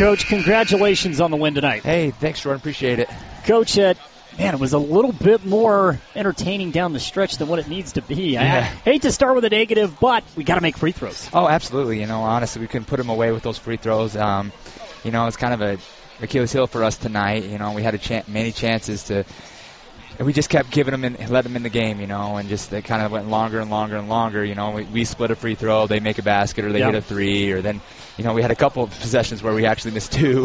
Coach. Congratulations on the win tonight. Hey, thanks, Jordan. Appreciate it. Coach, man, it was a little bit more entertaining down the stretch than what it needs to be. Yeah. I hate to start with a negative, but we got to make free throws. Oh, absolutely. Honestly, we couldn't put them away with those free throws. It's kind of a Achilles heel for us tonight. We had many chances to. We just kept giving them and letting them in the game, and just they kind of went longer and longer and longer. We split a free throw, they make a basket, or they hit a three, or then, we had a couple of possessions where we actually missed two,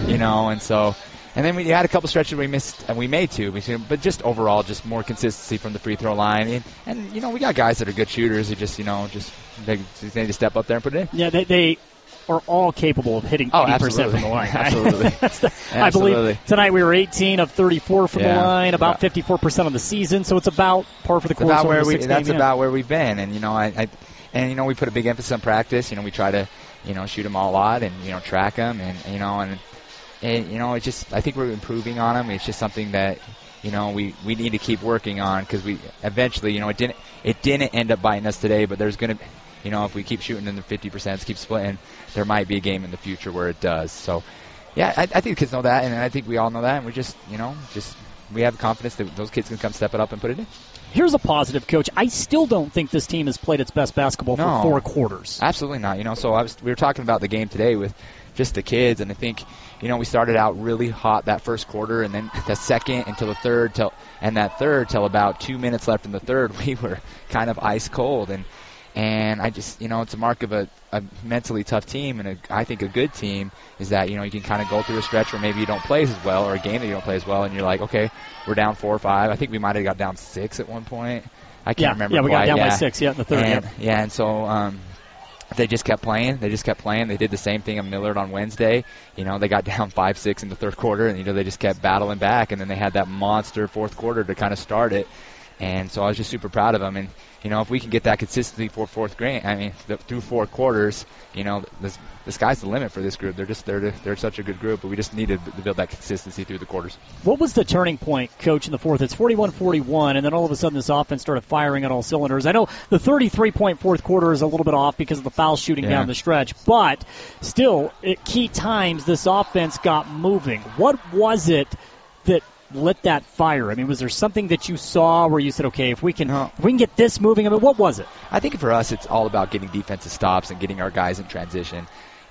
and then we had a couple stretches where we missed and we made two, but just overall, just more consistency from the free throw line, and we got guys that are good shooters who just they need to step up there and put it in. Yeah, they are all capable of hitting 80% from the line. Absolutely. I believe tonight we were 18 of 34 from the line, about 54% of the season, so it's about par for the course. That's about where we've been, and we put a big emphasis on practice. We try to shoot them all a lot and track them, and it's just, I think we're improving on them. It's just something that we need to keep working on, because we eventually it didn't end up biting us today, but there's going to if we keep shooting in the 50%, keep splitting, there might be a game in the future where it does. So, yeah, I think the kids know that, and I think we all know that, and we just we have confidence that those kids can come step it up and put it in. Here's a positive, Coach. I still don't think this team has played its best basketball for 4 quarters. Absolutely not. So we were talking about the game today with just the kids, and I think we started out really hot that first quarter, and then the second until the third, till about 2 minutes left in the third, we were kind of ice cold, and I just, it's a mark of a mentally tough team, and I think a good team is that, you can kind of go through a stretch where maybe you don't play as well, or a game that you don't play as well, and you're like, okay, we're down 4 or 5. I think we might have got down 6 at one point. I can't remember. Yeah, we got down by 6, in the third. And so they just kept playing. They did the same thing at Millard on Wednesday. They got down 5-6 in the third quarter, and, they just kept battling back, and then they had that monster fourth quarter to kind of start it. And so I was just super proud of them. And, if we can get that consistency for through 4 quarters, the sky's the limit for this group. They're such a good group, but we just needed to build that consistency through the quarters. What was the turning point, Coach, in the fourth? It's 41-41, and then all of a sudden this offense started firing on all cylinders. I know the 33-point fourth quarter is a little bit off because of the foul shooting down the stretch, but still, at key times, this offense got moving. What was it that lit that fire? Was there something that you saw where you said, okay, if we can get this moving? What was it? I think for us, it's all about getting defensive stops and getting our guys in transition.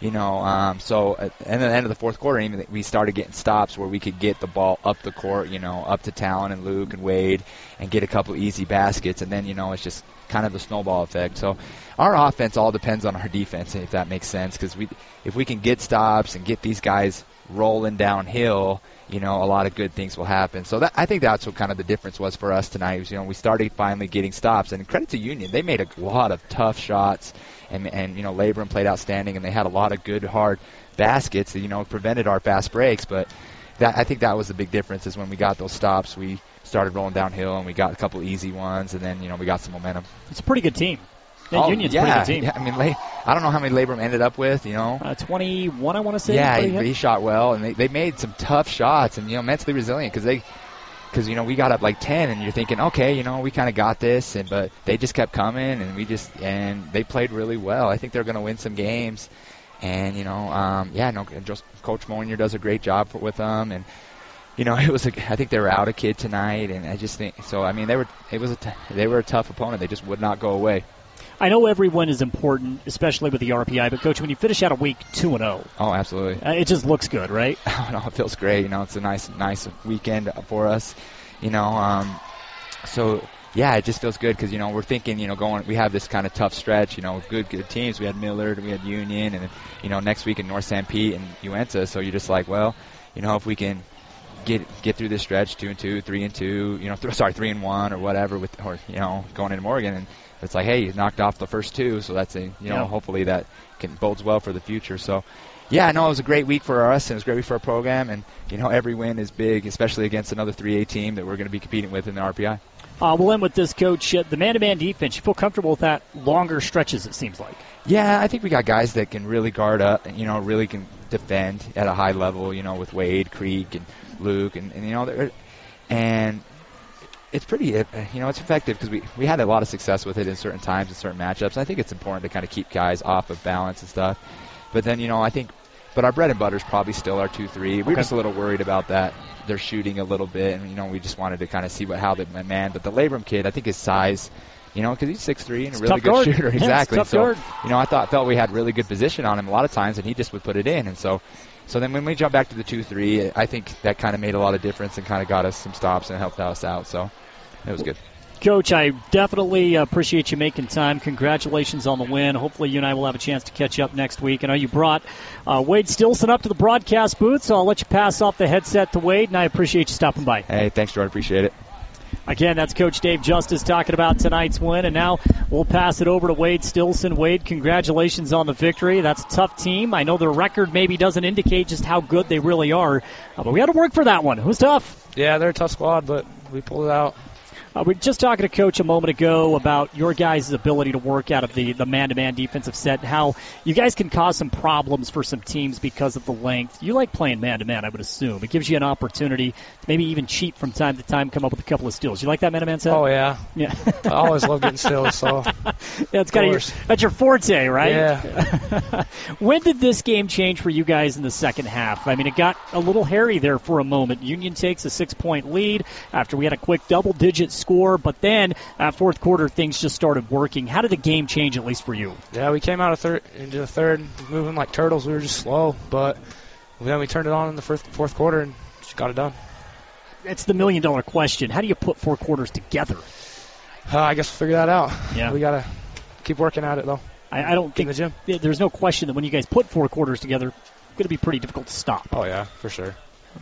So at the end of the fourth quarter, even we started getting stops where we could get the ball up the court, up to Talon and Luke and Wade, and get a couple easy baskets, and then it's just kind of the snowball effect. So our offense all depends on our defense, if that makes sense, because if we can get stops and get these guys rolling downhill, a lot of good things will happen. So I think that's what kind of the difference was for us tonight. Was, we started finally getting stops, and credit to Union, they made a lot of tough shots, and Labrum played outstanding, and they had a lot of good hard baskets that prevented our fast breaks. But I think that was the big difference, is when we got those stops, we started rolling downhill, and we got a couple easy ones, and then we got some momentum. It's a pretty good team. Union's a pretty good team. Yeah, I don't know how many Labrum ended up with, 21, I want to say. Yeah, he shot well, and they made some tough shots, and, mentally resilient, because we got up like 10, and you're thinking, okay, we kind of got this, but they just kept coming, and they played really well. I think they're going to win some games, and, Coach Monier does a great job with them, and, I think they were out a kid tonight, and I just think so. They were a tough opponent. They just would not go away. I know every win is important, especially with the RPI, but, Coach, when you finish out a week 2-0. Oh, absolutely. It just looks good, right? Oh, no, it feels great. It's a nice weekend for us. So, yeah, it just feels good because, we're thinking, we have this kind of tough stretch, good teams. We had Millard, we had Union, and, next week in North St. Pete and Uinta. So you're just like, well, if we can get through this stretch 2-2, 3-2, 3-1 or whatever, going into Morgan, and it's like, hey, you knocked off the first 2, so that's hopefully that bodes well for the future. So, yeah, I know it was a great week for us, and it was a great week for our program, and every win is big, especially against another 3A team that we're going to be competing with in the RPI. We'll end with this, Coach. The man-to-man defense, you feel comfortable with that longer stretches, it seems like? Yeah, I think we got guys that can really guard up, and, really can defend at a high level, with Wade, Creek, and Luke, and it's pretty, it's effective because we had a lot of success with it in certain times and certain matchups. I think it's important to kind of keep guys off of balance and stuff. But then, I think But our bread and butter is probably still our 2-3. We're just a little worried about that. They're shooting a little bit, and, we just wanted to kind of see how they man. But the Labrum kid, I think his size, because he's 6'3" and a really good shooter. Exactly. Tough guard. I felt we had really good position on him a lot of times, and he just would put it in. And so then when we jump back to the 2-3, I think that kind of made a lot of difference and kind of got us some stops and helped us out. So it was good. Coach, I definitely appreciate you making time. Congratulations on the win. Hopefully you and I will have a chance to catch up next week. I know you brought Wade Stilson up to the broadcast booth, so I'll let you pass off the headset to Wade, and I appreciate you stopping by. Hey, thanks, Jordan. Appreciate it. Again, that's Coach Dave Justice talking about tonight's win, and now we'll pass it over to Wade Stilson. Wade, congratulations on the victory. That's a tough team. I know their record maybe doesn't indicate just how good they really are, but we had to work for that one. It was tough. Yeah, they're a tough squad, but we pulled it out. We were just talking to Coach a moment ago about your guys' ability to work out of the man-to-man defensive set, how you guys can cause some problems for some teams because of the length. You like playing man-to-man, I would assume. It gives you an opportunity to maybe even cheat from time to time, come up with a couple of steals. You like that man-to-man set? Oh, yeah. Yeah. I always love getting steals, so. Yeah, it's that's your forte, right? Yeah. When did this game change for you guys in the second half? I mean, it got a little hairy there for a moment. Union takes a 6-point lead after we had a quick double-digit score, but then fourth quarter things just started working. How did the game change, at least for you? Yeah, we came out into the third moving like turtles. We were just slow, but then we turned it on in the fourth quarter and just got it done. That's the million-dollar question. How do you put 4 quarters together? I guess we'll figure that out. Yeah. We got to keep working at it, though. I don't think in the gym. There's no question that when you guys put 4 quarters together, it's going to be pretty difficult to stop. Oh, yeah, for sure.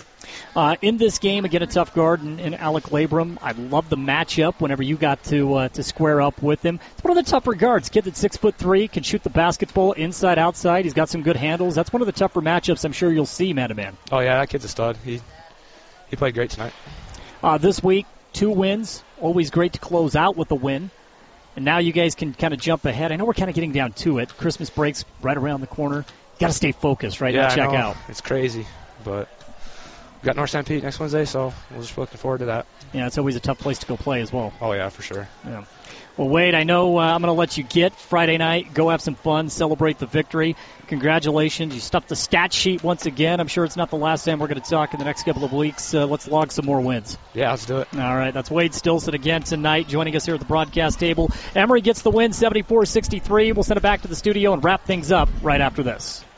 In this game, again, a tough guard in Alec Labrum. I love the matchup whenever you got to square up with him. It's one of the tougher guards. Kid that's 6'3", can shoot the basketball inside, outside. He's got some good handles. That's one of the tougher matchups I'm sure you'll see man-to-man. Oh, yeah, that kid's a stud. He played great tonight. This week, 2 wins. Always great to close out with a win. And now you guys can kind of jump ahead. I know we're kind of getting down to it. Christmas break's right around the corner. Got to stay focused, right? Yeah, Not check out. It's crazy, but we got North St. Pete next Wednesday, so we're just looking forward to that. Yeah, it's always a tough place to go play as well. Oh, yeah, for sure. Yeah. Well, Wade, I know I'm going to let you get Friday night. Go have some fun, celebrate the victory. Congratulations. You stuffed the stat sheet once again. I'm sure it's not the last time we're going to talk in the next couple of weeks. Let's log some more wins. Yeah, let's do it. All right, that's Wade Stilson again tonight, joining us here at the broadcast table. Emory gets the win, 74-63. We'll send it back to the studio and wrap things up right after this.